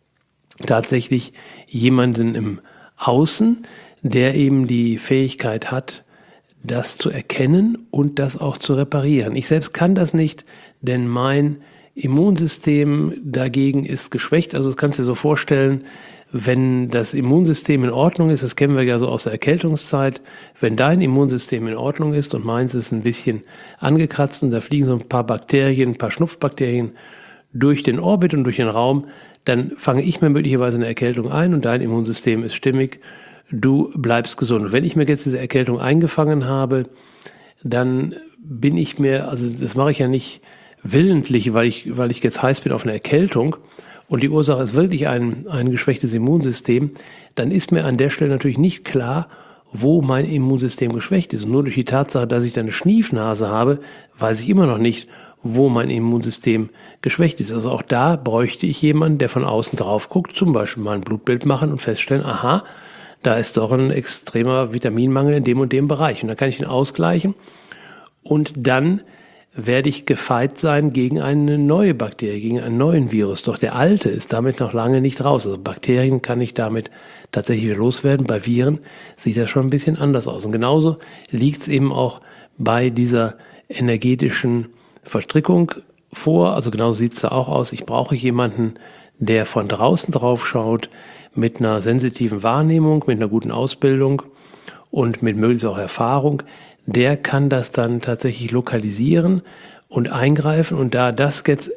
tatsächlich jemanden im Außen, der eben die Fähigkeit hat, das zu erkennen und das auch zu reparieren. Ich selbst kann das nicht, denn mein Immunsystem dagegen ist geschwächt. Also das kannst du dir so vorstellen, wenn das Immunsystem in Ordnung ist, das kennen wir ja so aus der Erkältungszeit, wenn dein Immunsystem in Ordnung ist und meins ist ein bisschen angekratzt und da fliegen so ein paar Bakterien, ein paar Schnupfbakterien durch den Orbit und durch den Raum, dann fange ich mir möglicherweise eine Erkältung ein und dein Immunsystem ist stimmig. Du bleibst gesund. Und wenn ich mir jetzt diese Erkältung eingefangen habe, dann bin ich mir, also das mache ich ja nicht willentlich, weil ich jetzt heiß bin auf eine Erkältung und die Ursache ist wirklich ein geschwächtes Immunsystem, dann ist mir an der Stelle natürlich nicht klar, wo mein Immunsystem geschwächt ist. Und nur durch die Tatsache, dass ich da eine Schniefnase habe, weiß ich immer noch nicht, wo mein Immunsystem geschwächt ist. Also auch da bräuchte ich jemanden, der von außen drauf guckt, zum Beispiel mal ein Blutbild machen und feststellen, aha, da ist doch ein extremer Vitaminmangel in dem und dem Bereich. Und dann kann ich ihn ausgleichen und dann werde ich gefeit sein gegen eine neue Bakterie, gegen einen neuen Virus. Doch der alte ist damit noch lange nicht raus. Also Bakterien kann ich damit tatsächlich wieder loswerden. Bei Viren sieht das schon ein bisschen anders aus. Und genauso liegt es eben auch bei dieser energetischen Verstrickung vor. Also genauso sieht es da auch aus. Ich brauche jemanden, der von draußen drauf schaut, mit einer sensitiven Wahrnehmung, mit einer guten Ausbildung und mit möglichst auch Erfahrung, der kann das dann tatsächlich lokalisieren und eingreifen. Und da das jetzt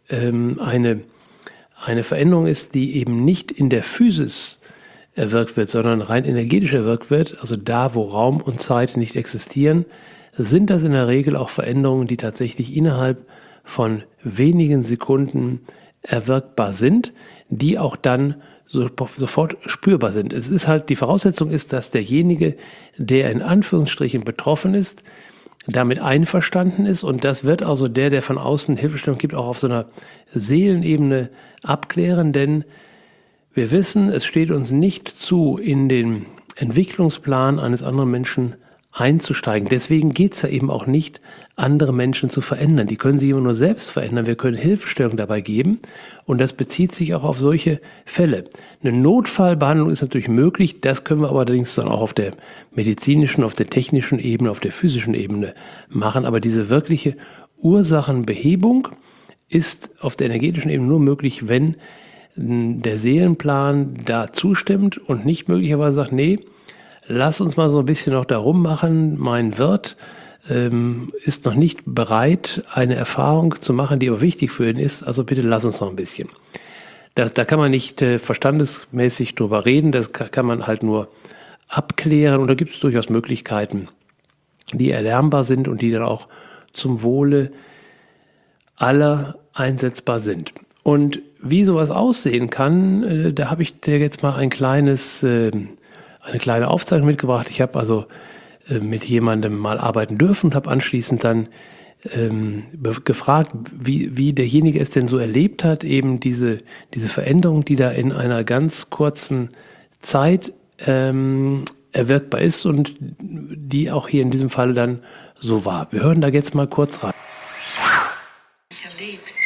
eine Veränderung ist, die eben nicht in der Physis erwirkt wird, sondern rein energetisch erwirkt wird, also da, wo Raum und Zeit nicht existieren, sind das in der Regel auch Veränderungen, die tatsächlich innerhalb von wenigen Sekunden erwirkbar sind, die auch dann sofort spürbar sind. Es ist halt, die Voraussetzung ist, dass derjenige, der in Anführungsstrichen betroffen ist, damit einverstanden ist, und das wird also der von außen Hilfestellung gibt, auch auf so einer Seelenebene abklären, denn wir wissen, es steht uns nicht zu, in den Entwicklungsplan eines anderen Menschen einzusteigen. Deswegen geht es ja eben auch nicht, andere Menschen zu verändern. Die können sich immer nur selbst verändern. Wir können Hilfestellung dabei geben, und das bezieht sich auch auf solche Fälle. Eine Notfallbehandlung ist natürlich möglich, das können wir aber allerdings dann auch auf der medizinischen, auf der technischen Ebene, auf der physischen Ebene machen. Aber diese wirkliche Ursachenbehebung ist auf der energetischen Ebene nur möglich, wenn der Seelenplan da zustimmt und nicht möglicherweise sagt, nee, lass uns mal so ein bisschen noch darum machen, mein Wirt ist noch nicht bereit, eine Erfahrung zu machen, die aber wichtig für ihn ist, also bitte lass uns noch ein bisschen. Da kann man nicht verstandesmäßig drüber reden, das kann man halt nur abklären, und da gibt es durchaus Möglichkeiten, die erlernbar sind und die dann auch zum Wohle aller einsetzbar sind. Und wie sowas aussehen kann, da habe ich dir jetzt mal eine kleine Aufzeichnung mitgebracht. Ich habe also mit jemandem mal arbeiten dürfen und habe anschließend dann gefragt, wie derjenige es denn so erlebt hat, eben diese Veränderung, die da in einer ganz kurzen Zeit erwirkbar ist und die auch hier in diesem Falle dann so war. Wir hören da jetzt mal kurz rein. Erlebt.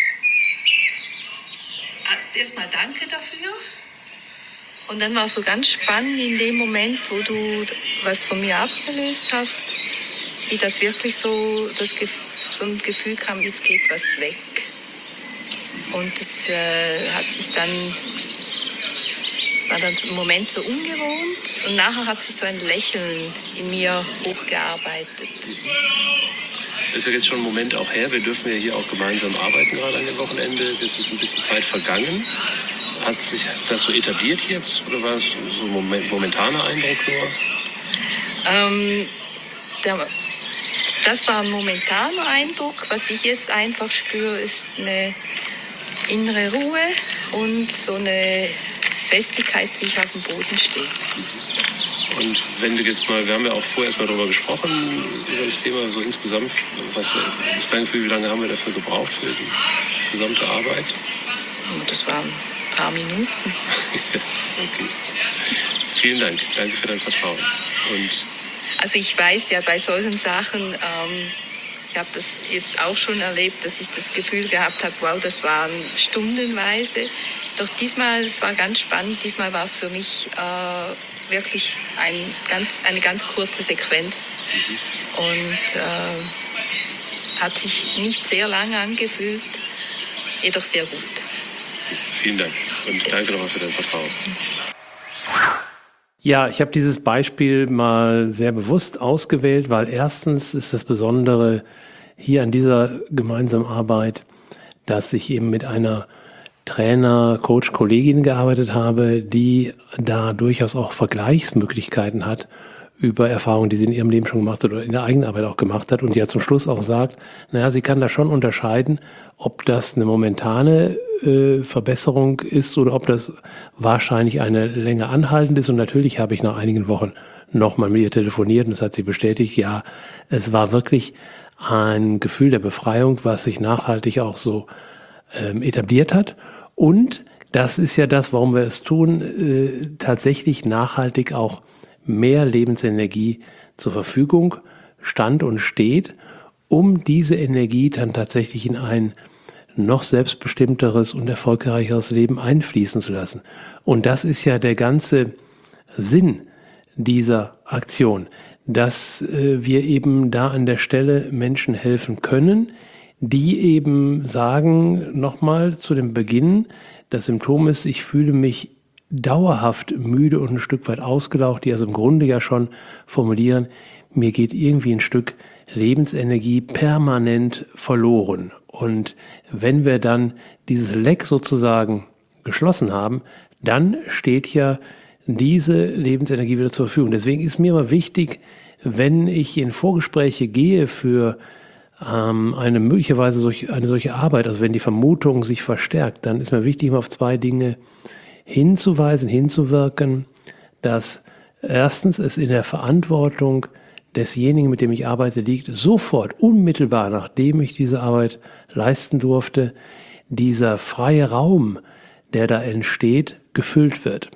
Zuerst mal danke dafür. Und dann war es so ganz spannend in dem Moment, wo du was von mir abgelöst hast, wie das wirklich so ein Gefühl kam, jetzt geht was weg. Und das war dann im Moment so ungewohnt, und nachher hat sich so ein Lächeln in mir hochgearbeitet. Das ist ja jetzt schon ein Moment auch her. Wir dürfen ja hier auch gemeinsam arbeiten gerade an dem Wochenende. Jetzt ist ein bisschen Zeit vergangen. Hat sich das so etabliert jetzt, oder war es so ein momentaner Eindruck nur? Das war ein momentaner Eindruck. Was ich jetzt einfach spüre, ist eine innere Ruhe und so eine Festigkeit, wie ich auf dem Boden stehe. Und wenn du jetzt mal, wir haben ja auch vorher erst mal darüber gesprochen, über das Thema so insgesamt, was ist dein Gefühl, wie lange haben wir dafür gebraucht, für die gesamte Arbeit? Das waren ein paar Minuten. Okay. Vielen Dank. Danke für dein Vertrauen. Also ich weiß ja bei solchen Sachen, ich habe das jetzt auch schon erlebt, dass ich das Gefühl gehabt habe, wow, das waren stundenweise. Doch diesmal, es war ganz spannend, diesmal war es für mich wirklich eine ganz kurze Sequenz. Und hat sich nicht sehr lange angefühlt, jedoch sehr gut. Vielen Dank und danke nochmal für dein Vertrauen. Ja, ich habe dieses Beispiel mal sehr bewusst ausgewählt, weil erstens ist das Besondere hier an dieser gemeinsamen Arbeit, dass ich eben mit einer Trainer, Coach, Kollegin gearbeitet habe, die da durchaus auch Vergleichsmöglichkeiten hat über Erfahrungen, die sie in ihrem Leben schon gemacht hat oder in der eigenen Arbeit auch gemacht hat, und die ja zum Schluss auch sagt, naja, sie kann da schon unterscheiden, ob das eine momentane Verbesserung ist oder ob das wahrscheinlich eine länger anhaltend ist. Und natürlich habe ich nach einigen Wochen nochmal mit ihr telefoniert und das hat sie bestätigt, ja, es war wirklich ein Gefühl der Befreiung, was sich nachhaltig auch so etabliert hat. Und das ist ja das, warum wir es tun, tatsächlich nachhaltig auch mehr Lebensenergie zur Verfügung stand und steht, um diese Energie dann tatsächlich in ein noch selbstbestimmteres und erfolgreicheres Leben einfließen zu lassen. Und das ist ja der ganze Sinn dieser Aktion, dass wir eben da an der Stelle Menschen helfen können, die eben sagen, nochmal zu dem Beginn, das Symptom ist, ich fühle mich dauerhaft müde und ein Stück weit ausgelaugt, die also im Grunde ja schon formulieren, mir geht irgendwie ein Stück Lebensenergie permanent verloren. Und wenn wir dann dieses Leck sozusagen geschlossen haben, dann steht ja diese Lebensenergie wieder zur Verfügung. Deswegen ist mir immer wichtig, wenn ich in Vorgespräche gehe für eine möglicherweise eine solche Arbeit, also wenn die Vermutung sich verstärkt, dann ist mir wichtig, immer auf zwei Dinge hinzuwirken, dass erstens es in der Verantwortung desjenigen, mit dem ich arbeite, liegt, sofort, unmittelbar nachdem ich diese Arbeit leisten durfte, dieser freie Raum, der da entsteht, gefüllt wird.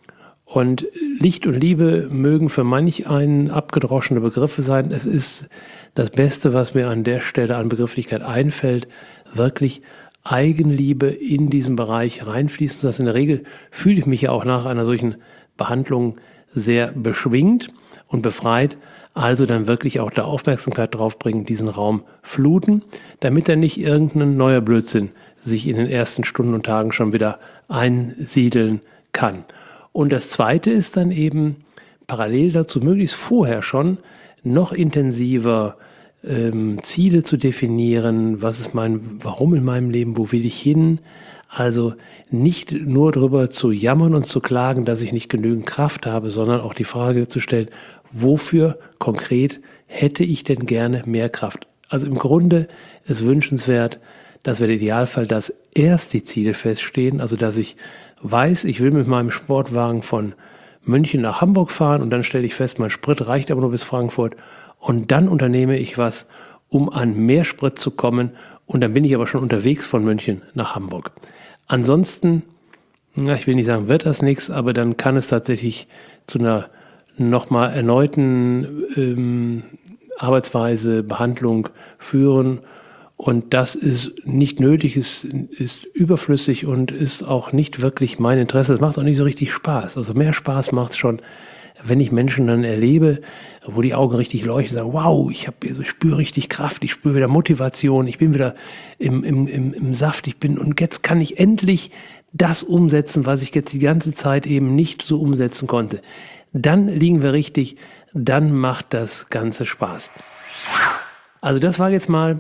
Und Licht und Liebe mögen für manch einen abgedroschene Begriffe sein. Es ist das Beste, was mir an der Stelle an Begrifflichkeit einfällt, wirklich Eigenliebe in diesen Bereich reinfließen zu lassen. In der Regel fühle ich mich ja auch nach einer solchen Behandlung sehr beschwingt und befreit, also dann wirklich auch der Aufmerksamkeit drauf bringen, diesen Raum fluten, damit dann nicht irgendein neuer Blödsinn sich in den ersten Stunden und Tagen schon wieder einsiedeln kann. Und das Zweite ist dann eben parallel dazu möglichst vorher schon noch intensiver Ziele zu definieren, was ist Warum in meinem Leben, wo will ich hin? Also nicht nur darüber zu jammern und zu klagen, dass ich nicht genügend Kraft habe, sondern auch die Frage zu stellen, wofür konkret hätte ich denn gerne mehr Kraft? Also im Grunde ist wünschenswert, das wäre der Idealfall, dass erst die Ziele feststehen, also dass ich weiß, ich will mit meinem Sportwagen von München nach Hamburg fahren und dann stelle ich fest, mein Sprit reicht aber nur bis Frankfurt und dann unternehme ich was, um an mehr Sprit zu kommen und dann bin ich aber schon unterwegs von München nach Hamburg. Ansonsten, ich will nicht sagen, wird das nichts, aber dann kann es tatsächlich zu einer nochmal erneuten Arbeitsweise, Behandlung führen. Und das ist nicht nötig, ist überflüssig und ist auch nicht wirklich mein Interesse. Es macht auch nicht so richtig Spaß. Also mehr Spaß macht es schon, wenn ich Menschen dann erlebe, wo die Augen richtig leuchten, sagen, wow, ich spüre richtig Kraft, ich spüre wieder Motivation, ich bin wieder im Saft, und jetzt kann ich endlich das umsetzen, was ich jetzt die ganze Zeit eben nicht so umsetzen konnte. Dann liegen wir richtig, dann macht das Ganze Spaß. Also das war jetzt mal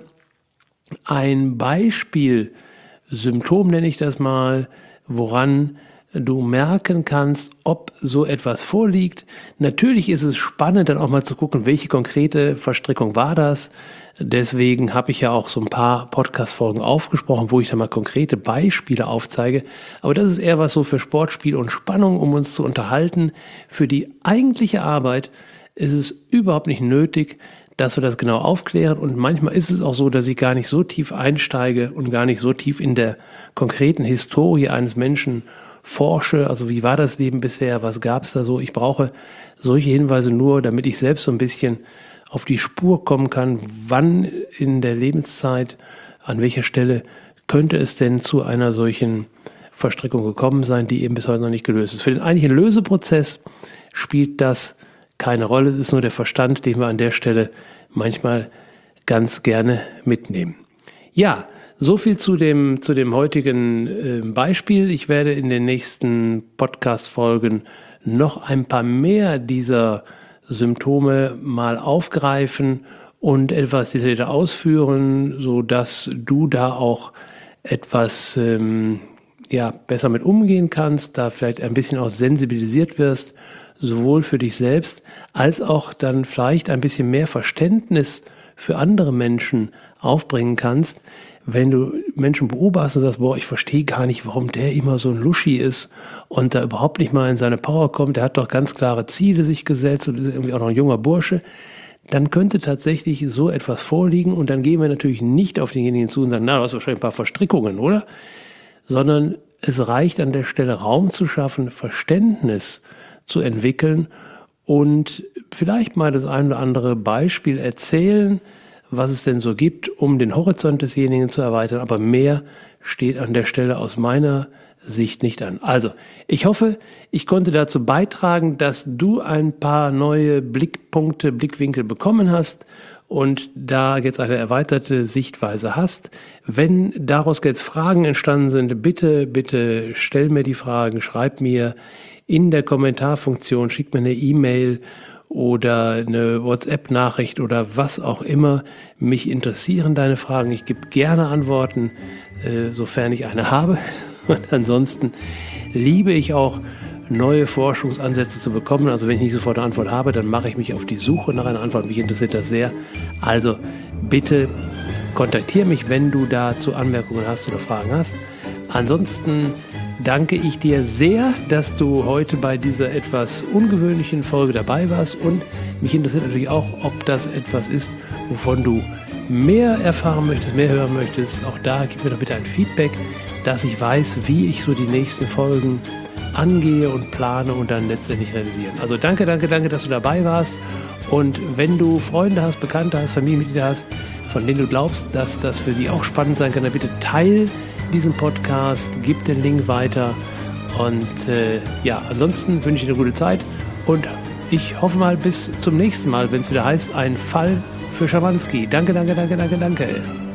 ein Beispielsymptom, nenne ich das mal, woran du merken kannst, ob so etwas vorliegt. Natürlich ist es spannend, dann auch mal zu gucken, welche konkrete Verstrickung war das. Deswegen habe ich ja auch so ein paar Podcast-Folgen aufgesprochen, wo ich dann mal konkrete Beispiele aufzeige. Aber das ist eher was so für Sportspiel und Spannung, um uns zu unterhalten. Für die eigentliche Arbeit ist es überhaupt nicht nötig, dass wir das genau aufklären. Und manchmal ist es auch so, dass ich gar nicht so tief einsteige und gar nicht so tief in der konkreten Historie eines Menschen forsche. Also wie war das Leben bisher? Was gab es da so? Ich brauche solche Hinweise nur, damit ich selbst so ein bisschen auf die Spur kommen kann, wann in der Lebenszeit, an welcher Stelle könnte es denn zu einer solchen Verstrickung gekommen sein, die eben bis heute noch nicht gelöst ist. Für den eigentlichen Löseprozess spielt das keine Rolle. Es ist nur der Verstand, den wir an der Stelle manchmal ganz gerne mitnehmen. Ja, so viel zu dem heutigen Beispiel. Ich werde in den nächsten Podcast-Folgen noch ein paar mehr dieser Symptome mal aufgreifen und etwas detaillierter ausführen, so dass du da auch etwas besser mit umgehen kannst, da vielleicht ein bisschen auch sensibilisiert wirst, sowohl für dich selbst als auch dann vielleicht ein bisschen mehr Verständnis für andere Menschen aufbringen kannst, wenn du Menschen beobachtest und sagst, boah, ich verstehe gar nicht, warum der immer so ein Luschi ist und da überhaupt nicht mal in seine Power kommt, der hat doch ganz klare Ziele sich gesetzt und ist irgendwie auch noch ein junger Bursche, dann könnte tatsächlich so etwas vorliegen und dann gehen wir natürlich nicht auf denjenigen zu und sagen, na, du hast wahrscheinlich ein paar Verstrickungen, oder? Sondern es reicht an der Stelle Raum zu schaffen, Verständnis zu entwickeln und vielleicht mal das ein oder andere Beispiel erzählen, was es denn so gibt, um den Horizont desjenigen zu erweitern. Aber mehr steht an der Stelle aus meiner Sicht nicht an. Also, ich hoffe, ich konnte dazu beitragen, dass du ein paar neue Blickpunkte, Blickwinkel bekommen hast und da jetzt eine erweiterte Sichtweise hast. Wenn daraus jetzt Fragen entstanden sind, bitte stell mir die Fragen, schreib mir in der Kommentarfunktion, schick mir eine E-Mail oder eine WhatsApp-Nachricht oder was auch immer. Mich interessieren deine Fragen. Ich gebe gerne Antworten, sofern ich eine habe. Und ansonsten liebe ich auch, neue Forschungsansätze zu bekommen. Also wenn ich nicht sofort eine Antwort habe, dann mache ich mich auf die Suche nach einer Antwort. Mich interessiert das sehr. Also bitte kontaktiere mich, wenn du dazu Anmerkungen hast oder Fragen hast. Ansonsten danke ich dir sehr, dass du heute bei dieser etwas ungewöhnlichen Folge dabei warst und mich interessiert natürlich auch, ob das etwas ist, wovon du mehr erfahren möchtest, mehr hören möchtest. Auch da gib mir doch bitte ein Feedback, dass ich weiß, wie ich so die nächsten Folgen angehe und plane und dann letztendlich realisieren. Also danke, dass du dabei warst. Und wenn du Freunde hast, Bekannte hast, Familienmitglieder hast, von denen du glaubst, dass das für sie auch spannend sein kann, dann bitte teil diesen Podcast, gib den Link weiter. Und ansonsten wünsche ich dir eine gute Zeit und ich hoffe mal bis zum nächsten Mal, wenn es wieder heißt, ein Fall für Schamanski. Danke.